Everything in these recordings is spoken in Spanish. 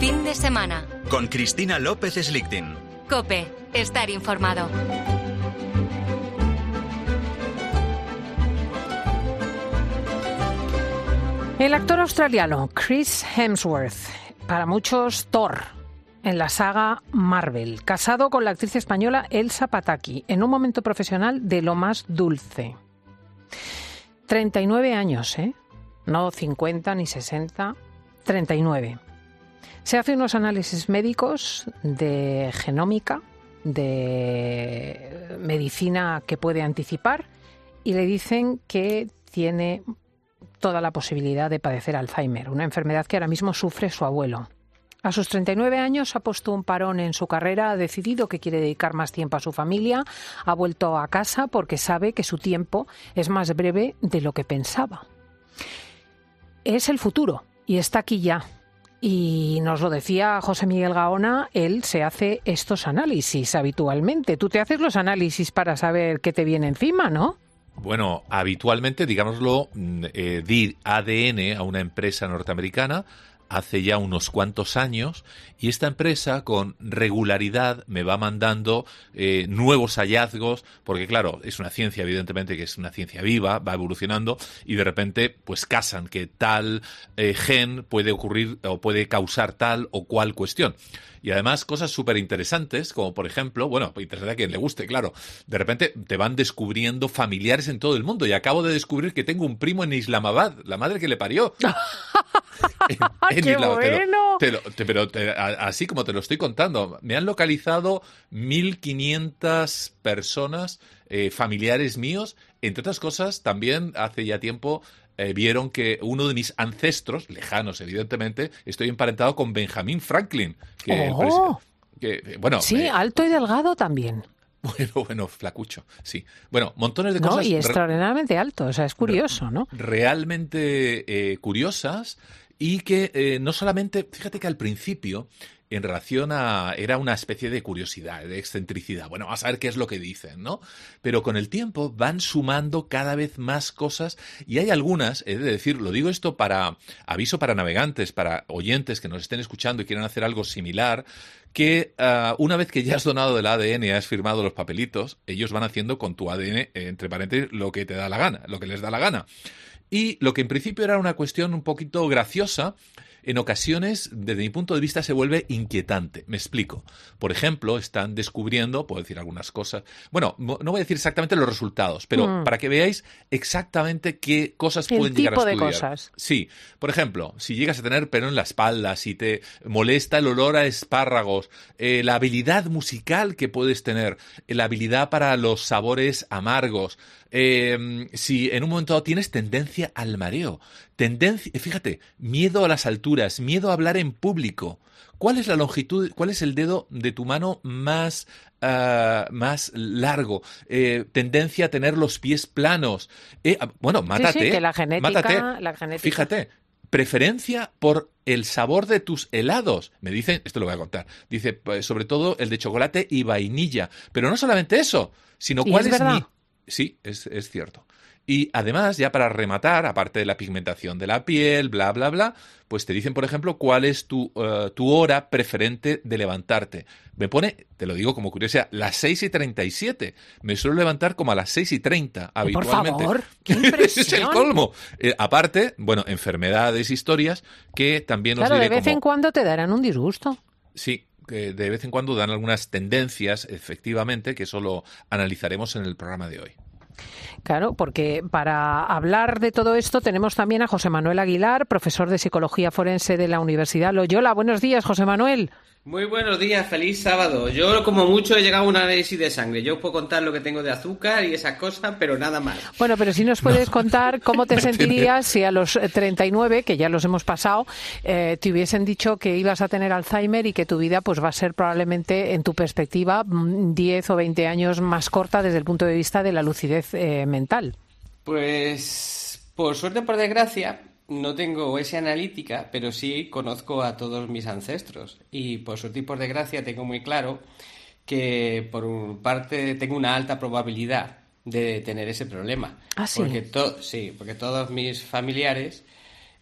Fin de semana. Con Cristina López Slichting. COPE. Estar informado. El actor australiano Chris Hemsworth, para muchos Thor, en la saga Marvel, casado con la actriz española Elsa Pataky, en un momento profesional de lo más dulce. 39 años, no 50 ni 60, 39. Se hace unos análisis médicos de genómica, de medicina que puede anticipar, y le dicen que tiene toda la posibilidad de padecer Alzheimer, una enfermedad que ahora mismo sufre su abuelo. A sus 39 años ha puesto un parón en su carrera, ha decidido que quiere dedicar más tiempo a su familia, ha vuelto a casa porque sabe que su tiempo es más breve de lo que pensaba. Es el futuro y está aquí ya. Y nos lo decía José Miguel Gaona, él se hace estos análisis habitualmente. Tú te haces los análisis para saber qué te viene encima, ¿no? Bueno, habitualmente, digámoslo, di ADN a una empresa norteamericana hace ya unos cuantos años, y esta empresa con regularidad me va mandando nuevos hallazgos, porque claro, es una ciencia, evidentemente, que es una ciencia viva, va evolucionando, y de repente pues casan que tal gen puede ocurrir o puede causar tal o cual cuestión. Y además cosas súper interesantes, como por ejemplo, bueno, interesante a quien le guste, claro, de repente te van descubriendo familiares en todo el mundo, y acabo de descubrir que tengo un primo en Islamabad, la madre que le parió. ¡Qué Islamabad, bueno! Pero así como te lo estoy contando, me han localizado 1.500 personas, familiares míos, entre otras cosas, también hace ya tiempo vieron que uno de mis ancestros, lejanos evidentemente, estoy emparentado con Benjamin Franklin. Bueno, sí, alto y delgado también. Bueno, flacucho, sí. Bueno, montones de No, cosas. y extraordinariamente alto, o sea, es curioso, ¿no? Realmente curiosas, y que no solamente, fíjate que al principio, en relación era una especie de curiosidad, de excentricidad. Bueno, vamos a ver qué es lo que dicen, ¿no? Pero con el tiempo van sumando cada vez más cosas, y hay algunas, he de decir, lo digo esto para aviso para navegantes, para oyentes que nos estén escuchando y quieran hacer algo similar, que una vez que ya has donado el ADN y has firmado los papelitos, ellos van haciendo con tu ADN, entre paréntesis, lo que te da la gana, lo que les da la gana. Y lo que en principio era una cuestión un poquito graciosa, en ocasiones, desde mi punto de vista, se vuelve inquietante. Me explico. Por ejemplo, están descubriendo, puedo decir algunas cosas, bueno, no voy a decir exactamente los resultados, pero para que veáis exactamente qué cosas pueden llegar a estudiar. El tipo de cosas. Sí. Por ejemplo, si llegas a tener pelo en la espalda, si te molesta el olor a espárragos, la habilidad musical que puedes tener, la habilidad para los sabores amargos, si en un momento dado tienes tendencia al mareo, fíjate, miedo a las alturas, miedo a hablar en público. ¿Cuál es la longitud, cuál es el dedo de tu mano más largo? Tendencia a tener los pies planos. Bueno, mátate. Sí, que la genética, mátate. La genética. Fíjate, preferencia por el sabor de tus helados. Me dicen, esto lo voy a contar, dice, pues, sobre todo el de chocolate y vainilla. Pero no solamente eso, sino cuál es mi... Sí, es cierto. Y además, ya para rematar, aparte de la pigmentación de la piel, bla, bla, bla, pues te dicen, por ejemplo, cuál es tu hora preferente de levantarte. Me pone, te lo digo como curiosidad, las 6:37. Me suelo levantar como a las 6:30 habitualmente. Por favor, qué impresión. Ese es el colmo. Aparte, bueno, enfermedades, historias que también os diré. Claro, de vez en cuando te darán un disgusto. Sí, que de vez en cuando dan algunas tendencias, efectivamente, que eso lo analizaremos en el programa de hoy. Claro, porque para hablar de todo esto tenemos también a José Manuel Aguilar, profesor de Psicología Forense de la Universidad Loyola. Buenos días, José Manuel. Muy buenos días, feliz sábado. Yo como mucho he llegado a un análisis de sangre. Yo os puedo contar lo que tengo de azúcar y esas cosas, pero nada más. Bueno, pero si nos puedes contar cómo te sentirías si a los 39, que ya los hemos pasado, te hubiesen dicho que ibas a tener Alzheimer y que tu vida pues va a ser probablemente, en tu perspectiva, 10 o 20 años más corta desde el punto de vista de la lucidez mental. Pues, por suerte o por desgracia, no tengo esa analítica, pero sí conozco a todos mis ancestros. Y por suerte y por desgracia tengo muy claro que por parte tengo una alta probabilidad de tener ese problema. ¿Ah, sí? Porque todos mis familiares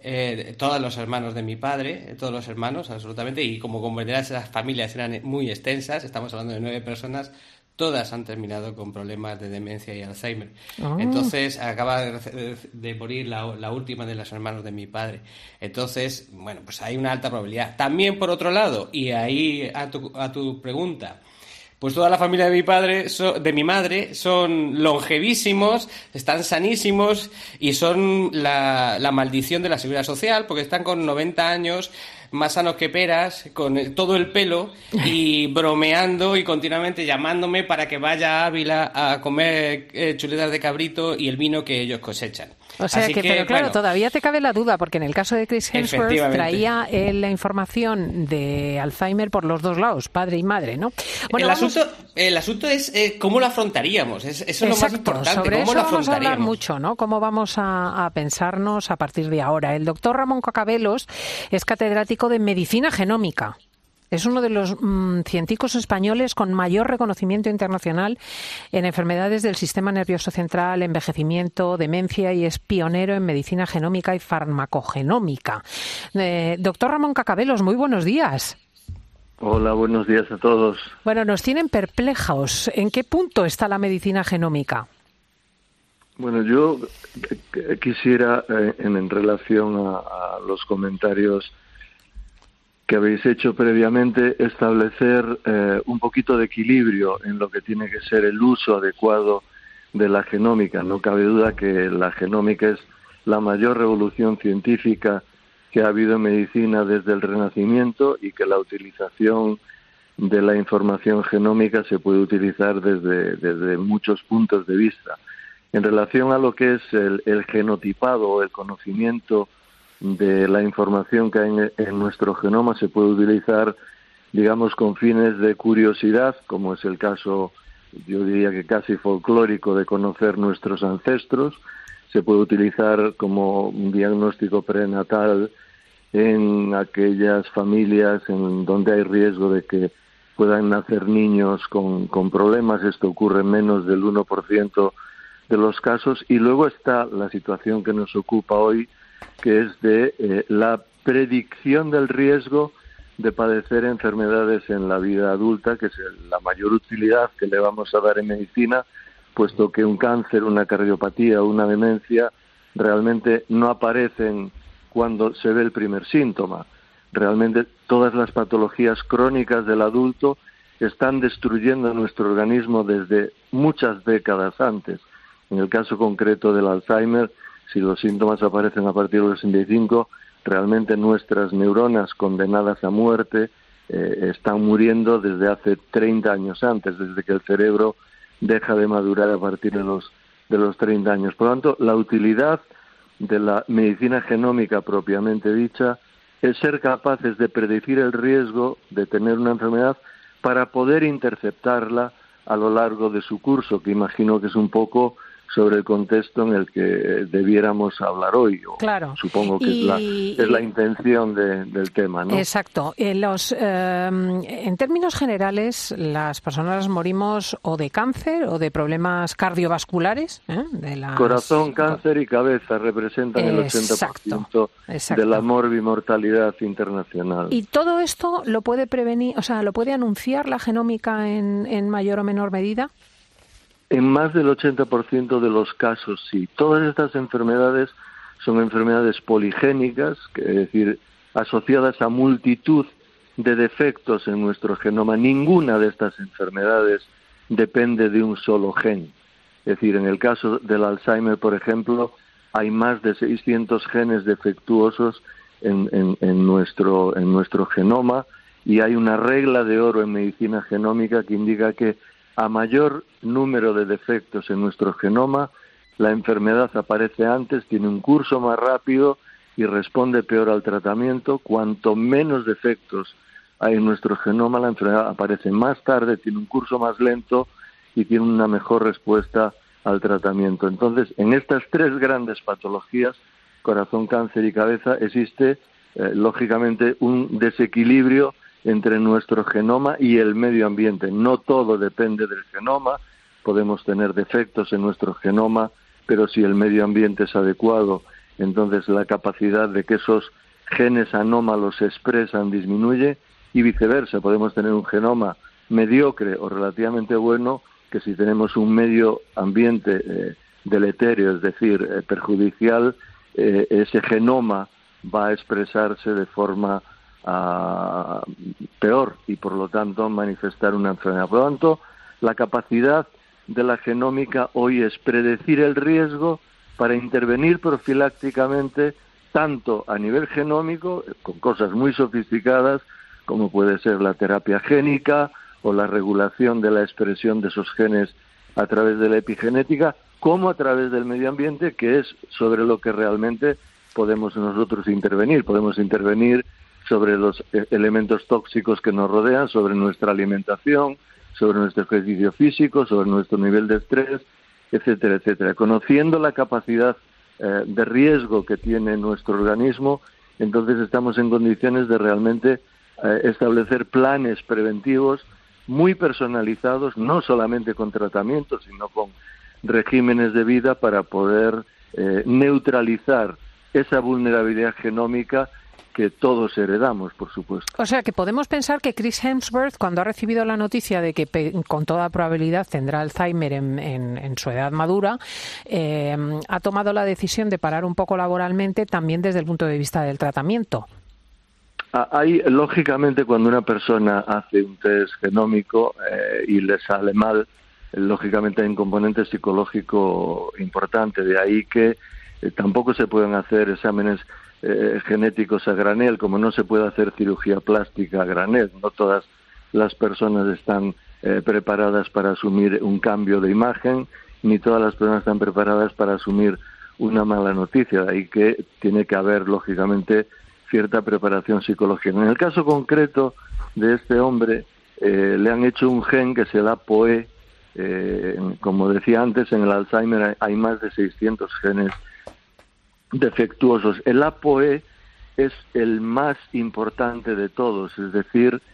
todos los hermanos de mi padre, todos los hermanos, absolutamente, y como comprenderás, las familias eran muy extensas, estamos hablando de 9 personas, todas han terminado con problemas de demencia y Alzheimer. Oh. Entonces, acaba de morir la última de los hermanos de mi padre. Entonces, bueno, pues hay una alta probabilidad. También, por otro lado, y ahí a tu pregunta, pues toda la familia de mi padre, de mi madre, son longevísimos, están sanísimos y son la maldición de la Seguridad Social, porque están con 90 años, más sanos que peras, con todo el pelo y bromeando y continuamente llamándome para que vaya a Ávila a comer chuletas de cabrito y el vino que ellos cosechan. O sea Así que, pero claro, bueno, todavía te cabe la duda, porque en el caso de Chris Hemsworth traía la información de Alzheimer por los dos lados, padre y madre, ¿no? Bueno, el asunto es cómo lo afrontaríamos, eso es lo más importante, sobre cómo eso lo vamos a hablar afrontaríamos. mucho, ¿no? Cómo vamos a pensarnos a partir de ahora. El doctor Ramón Cacabelos es catedrático de Medicina Genómica. Es uno de los científicos españoles con mayor reconocimiento internacional en enfermedades del sistema nervioso central, envejecimiento, demencia, y es pionero en medicina genómica y farmacogenómica. Doctor Ramón Cacabelos, muy buenos días. Hola, buenos días a todos. Bueno, nos tienen perplejos. ¿En qué punto está la medicina genómica? Bueno, yo quisiera, en relación a los comentarios que habéis hecho previamente, establecer un poquito de equilibrio en lo que tiene que ser el uso adecuado de la genómica. No cabe duda que la genómica es la mayor revolución científica que ha habido en medicina desde el Renacimiento, y que la utilización de la información genómica se puede utilizar desde muchos puntos de vista. En relación a lo que es el genotipado o el conocimiento de la información que hay en nuestro genoma, se puede utilizar, digamos, con fines de curiosidad, como es el caso, yo diría que casi folclórico, de conocer nuestros ancestros. Se puede utilizar como un diagnóstico prenatal en aquellas familias en donde hay riesgo de que puedan nacer niños con problemas. Esto ocurre en menos del 1% de los casos. Y luego está la situación que nos ocupa hoy, que es de la predicción del riesgo de padecer enfermedades en la vida adulta, que es la mayor utilidad que le vamos a dar en medicina, puesto que un cáncer, una cardiopatía o una demencia realmente no aparecen cuando se ve el primer síntoma. Realmente todas las patologías crónicas del adulto están destruyendo nuestro organismo desde muchas décadas antes. En el caso concreto del Alzheimer, si los síntomas aparecen a partir de los 65, realmente nuestras neuronas condenadas a muerte están muriendo desde hace 30 años antes, desde que el cerebro deja de madurar a partir de los 30 años. Por lo tanto, la utilidad de la medicina genómica propiamente dicha es ser capaces de predecir el riesgo de tener una enfermedad para poder interceptarla a lo largo de su curso, que imagino que es un poco sobre el contexto en el que debiéramos hablar hoy. Claro. Supongo que es la intención del tema, ¿no? Exacto. En términos generales, las personas morimos o de cáncer o de problemas cardiovasculares. Corazón, cáncer y cabeza representan el 80% de la morbimortalidad internacional. ¿Y todo esto lo puede prevenir, o sea, lo puede anunciar la genómica en mayor o menor medida? En más del 80% de los casos, sí. Todas estas enfermedades son enfermedades poligénicas, es decir, asociadas a multitud de defectos en nuestro genoma. Ninguna de estas enfermedades depende de un solo gen. Es decir, en el caso del Alzheimer, por ejemplo, hay más de 600 genes defectuosos en nuestro genoma, y hay una regla de oro en medicina genómica que indica que a mayor número de defectos en nuestro genoma, la enfermedad aparece antes, tiene un curso más rápido y responde peor al tratamiento. Cuanto menos defectos hay en nuestro genoma, la enfermedad aparece más tarde, tiene un curso más lento y tiene una mejor respuesta al tratamiento. Entonces, en estas tres grandes patologías, corazón, cáncer y cabeza, existe lógicamente un desequilibrio entre nuestro genoma y el medio ambiente. No todo depende del genoma, podemos tener defectos en nuestro genoma, pero si el medio ambiente es adecuado entonces la capacidad de que esos genes anómalos se expresan disminuye, y viceversa. Podemos tener un genoma mediocre o relativamente bueno, que si tenemos un medio ambiente deleterio, es decir, perjudicial, ese genoma va a expresarse de forma peor y por lo tanto manifestar una enfermedad. Por lo tanto, la capacidad de la genómica hoy es predecir el riesgo para intervenir profilácticamente, tanto a nivel genómico, con cosas muy sofisticadas, como puede ser la terapia génica o la regulación de la expresión de esos genes a través de la epigenética, como a través del medio ambiente, que es sobre lo que realmente podemos nosotros intervenir. Podemos intervenir sobre los elementos tóxicos que nos rodean, sobre nuestra alimentación, sobre nuestro ejercicio físico, sobre nuestro nivel de estrés, etcétera, etcétera. Conociendo la capacidad de riesgo que tiene nuestro organismo, entonces estamos en condiciones de realmente establecer planes preventivos muy personalizados, no solamente con tratamientos, sino con regímenes de vida para poder neutralizar esa vulnerabilidad genómica que todos heredamos, por supuesto. O sea, que podemos pensar que Chris Hemsworth, cuando ha recibido la noticia de que con toda probabilidad tendrá Alzheimer en su edad madura, ha tomado la decisión de parar un poco laboralmente, también desde el punto de vista del tratamiento. Hay, lógicamente, cuando una persona hace un test genómico y le sale mal, lógicamente hay un componente psicológico importante. De ahí que tampoco se pueden hacer exámenes genéticos a granel, como no se puede hacer cirugía plástica a granel. No todas las personas están preparadas para asumir un cambio de imagen, ni todas las personas están preparadas para asumir una mala noticia. De ahí que tiene que haber, lógicamente, cierta preparación psicológica. En el caso concreto de este hombre, le han hecho un gen que es el APOE. Como decía antes, en el Alzheimer hay más de 600 genes defectuosos. El APOE es el más importante de todos, es decir,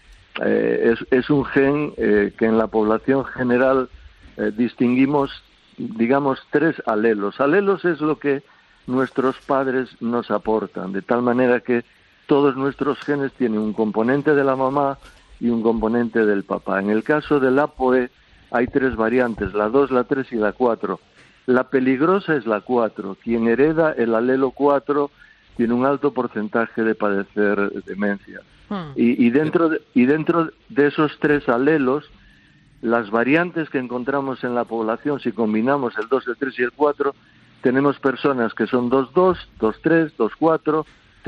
es un gen que en la población general distinguimos, digamos, 3 alelos. Alelos es lo que nuestros padres nos aportan, de tal manera que todos nuestros genes tienen un componente de la mamá y un componente del papá. En el caso del APOE hay 3 variantes, la 2, la 3 y la 4. La peligrosa es la 4. Quien hereda el alelo 4 tiene un alto porcentaje de padecer demencia. Y dentro de esos 3 alelos, las variantes que encontramos en la población, si combinamos el 2, el 3 y el 4, tenemos personas que son 2-2, 2-3, 2-4,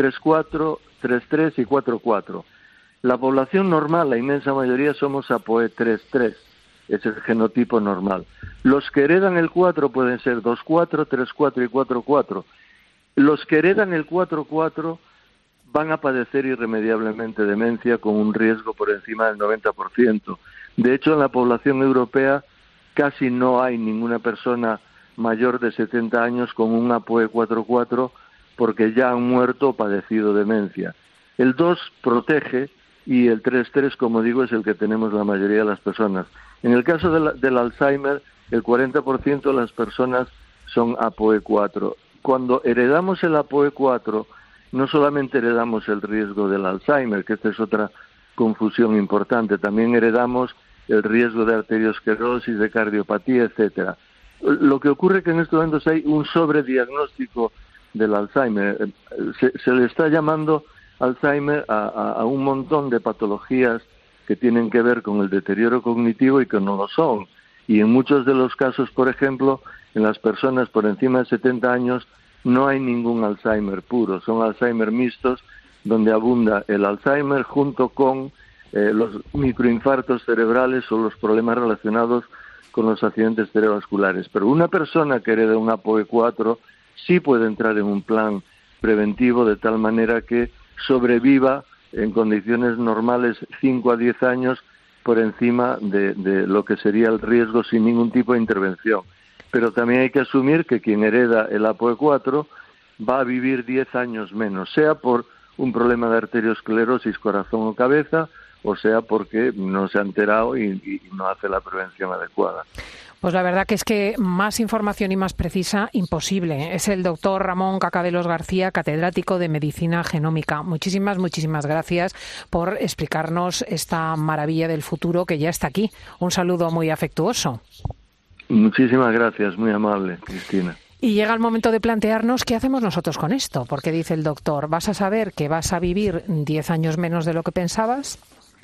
3-4, 3-3 y 4-4. La población normal, la inmensa mayoría, somos APOE 3-3. Es el genotipo normal. Los que heredan el 4 pueden ser 2-4, 3-4 y 4-4. Los que heredan el 4-4 van a padecer irremediablemente demencia con un riesgo por encima del 90%. De hecho, en la población europea casi no hay ninguna persona mayor de 70 años con un APOE 4-4 porque ya han muerto o padecido demencia. El 2 protege y el 3-3, como digo, es el que tenemos la mayoría de las personas. En el caso del Alzheimer, el 40% de las personas son APOE 4. Cuando heredamos el APOE 4, no solamente heredamos el riesgo del Alzheimer, que esta es otra confusión importante, también heredamos el riesgo de arteriosclerosis, de cardiopatía, etcétera. Lo que ocurre es que en estos momentos hay un sobrediagnóstico del Alzheimer. Se le está llamando Alzheimer a un montón de patologías que tienen que ver con el deterioro cognitivo y que no lo son. Y en muchos de los casos, por ejemplo, en las personas por encima de 70 años no hay ningún Alzheimer puro, son Alzheimer mixtos, donde abunda el Alzheimer junto con los microinfartos cerebrales o los problemas relacionados con los accidentes cerebrovasculares. Pero una persona que hereda un APOE 4 sí puede entrar en un plan preventivo de tal manera que sobreviva en condiciones normales 5 a 10 años por encima de lo que sería el riesgo sin ningún tipo de intervención. Pero también hay que asumir que quien hereda el APOE 4 va a vivir 10 años menos, sea por un problema de arteriosclerosis, corazón o cabeza, o sea porque no se ha enterado y no hace la prevención adecuada. Pues la verdad que es que más información y más precisa, imposible. Es el doctor Ramón Cacabelos García, catedrático de Medicina Genómica. Muchísimas gracias por explicarnos esta maravilla del futuro que ya está aquí. Un saludo muy afectuoso. Muchísimas gracias, muy amable, Cristina. Y llega el momento de plantearnos qué hacemos nosotros con esto, porque dice el doctor, vas a saber que vas a vivir 10 años menos de lo que pensabas,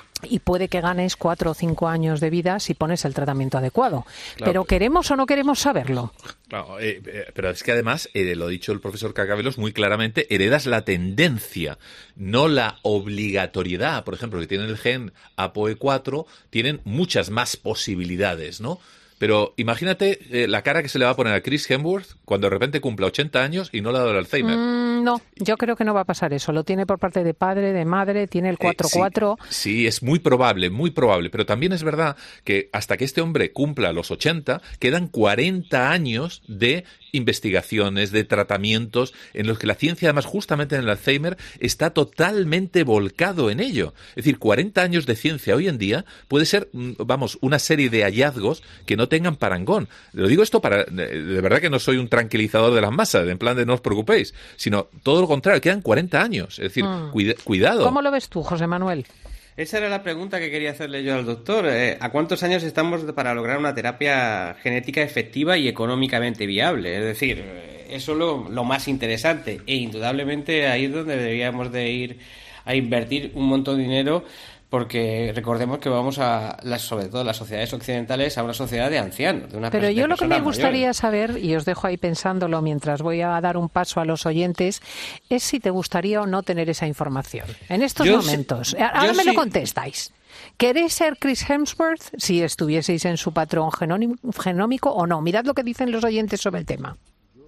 y puede que ganes 4 o 5 años de vida si pones el tratamiento adecuado. Claro. Pero ¿queremos o no queremos saberlo? Claro, pero es que además, lo ha dicho el profesor Cacabelos muy claramente, heredas la tendencia, no la obligatoriedad. Por ejemplo, que tienen el gen APOE4, tienen muchas más posibilidades, ¿no? Pero imagínate la cara que se le va a poner a Chris Hemsworth cuando de repente cumpla 80 años y no le ha dado el Alzheimer. No, yo creo que no va a pasar eso. Lo tiene por parte de padre, de madre, tiene el 4-4. Sí, es muy probable, pero también es verdad que hasta que este hombre cumpla los 80, quedan 40 años de investigaciones, de tratamientos, en los que la ciencia, además, justamente en el Alzheimer, está totalmente volcado en ello. Es decir, 40 años de ciencia hoy en día puede ser, una serie de hallazgos que no tengan parangón. Lo digo esto de verdad que no soy un tranquilizador de las masas, en plan de no os preocupéis, sino todo lo contrario, quedan 40 años. Es decir, cuidado. ¿Cómo lo ves tú, José Manuel? Esa era la pregunta que quería hacerle yo al doctor. ¿A cuántos años estamos para lograr una terapia genética efectiva y económicamente viable? Es decir, eso es lo más interesante. E indudablemente ahí es donde deberíamos de ir a invertir un montón de dinero, porque recordemos que vamos sobre todo las sociedades occidentales, a una sociedad de ancianos. Pero yo lo que me gustaría saber, y os dejo ahí pensándolo mientras voy a dar un paso a los oyentes, es si te gustaría o no tener esa información. En estos momentos. Ahora me lo contestáis. ¿Queréis ser Chris Hemsworth si estuvieseis en su patrón genómico o no? Mirad lo que dicen los oyentes sobre el tema.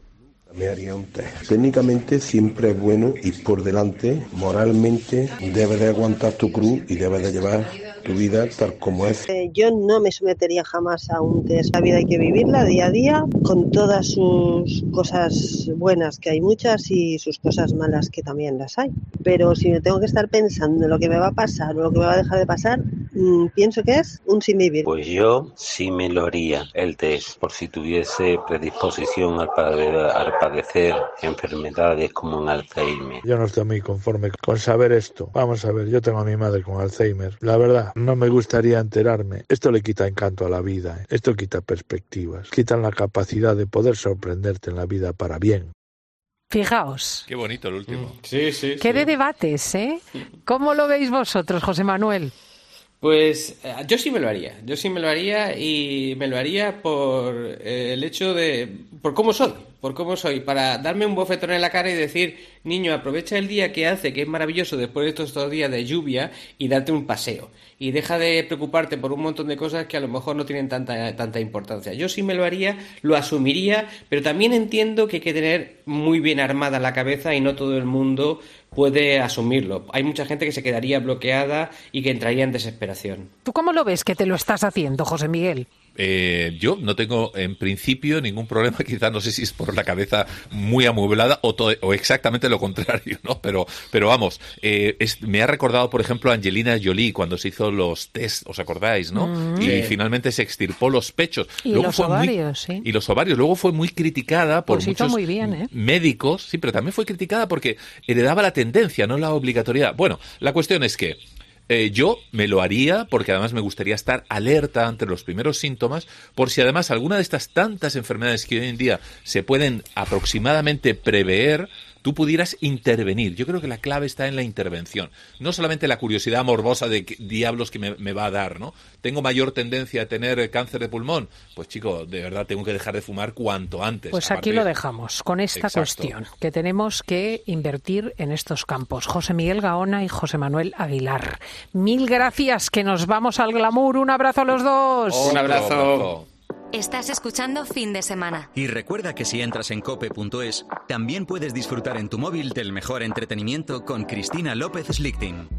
Me haría un test. Técnicamente siempre es bueno ir por delante, moralmente debes de aguantar tu cruz y debes de llevar tu vida tal como es. Yo no me sometería jamás a un test. La vida hay que vivirla día a día, con todas sus cosas buenas, que hay muchas, y sus cosas malas, que también las hay. Pero si me tengo que estar pensando en lo que me va a pasar o lo que me va a dejar de pasar, pienso que es un sin vivir. Pues yo sí me lo haría el test, por si tuviese predisposición al padecer enfermedades como un Alzheimer. Yo no estoy muy conforme con saber esto. Vamos a ver, yo tengo a mi madre con Alzheimer. La verdad, no me gustaría enterarme. Esto le quita encanto a la vida, Esto quita perspectivas, quitan la capacidad de poder sorprenderte en la vida para bien. Fijaos. Qué bonito el último. Sí. Qué de debates, ¿eh? ¿Cómo lo veis vosotros, José Manuel? Pues yo sí me lo haría, y me lo haría por el hecho por cómo soy, para darme un bofetón en la cara y decir, niño, aprovecha el día que hace, que es maravilloso después de estos días de lluvia, y date un paseo, y deja de preocuparte por un montón de cosas que a lo mejor no tienen tanta importancia. Yo sí me lo haría, lo asumiría, pero también entiendo que hay que tener muy bien armada la cabeza y no todo el mundo puede asumirlo. Hay mucha gente que se quedaría bloqueada y que entraría en desesperación. ¿Tú cómo lo ves que te lo estás haciendo, José Miguel? Yo no tengo en principio ningún problema, quizás no sé si es por la cabeza muy amueblada o exactamente lo contrario, ¿no? Pero vamos, me ha recordado, por ejemplo, a Angelina Jolie cuando se hizo los test, ¿os acordáis, no? Y finalmente se extirpó los pechos. Y luego los ovarios, sí. Y los ovarios. Luego fue muy criticada por muchos muy bien, médicos, sí, pero también fue criticada porque heredaba la tendencia, no la obligatoriedad. Bueno, la cuestión es que yo me lo haría porque además me gustaría estar alerta ante los primeros síntomas, por si además alguna de estas tantas enfermedades que hoy en día se pueden aproximadamente prever, tú pudieras intervenir. Yo creo que la clave está en la intervención. No solamente la curiosidad morbosa de qué diablos que me va a dar, ¿no? Tengo mayor tendencia a tener cáncer de pulmón. Pues chico, de verdad tengo que dejar de fumar cuanto antes. Pues aquí lo dejamos, con esta cuestión, que tenemos que invertir en estos campos. José Miguel Gaona y José Manuel Aguilar. Mil gracias, que nos vamos al glamour. Un abrazo a los dos. Un abrazo. Estás escuchando Fin de Semana. Y recuerda que si entras en cope.es, también puedes disfrutar en tu móvil del mejor entretenimiento con Cristina López Slichting.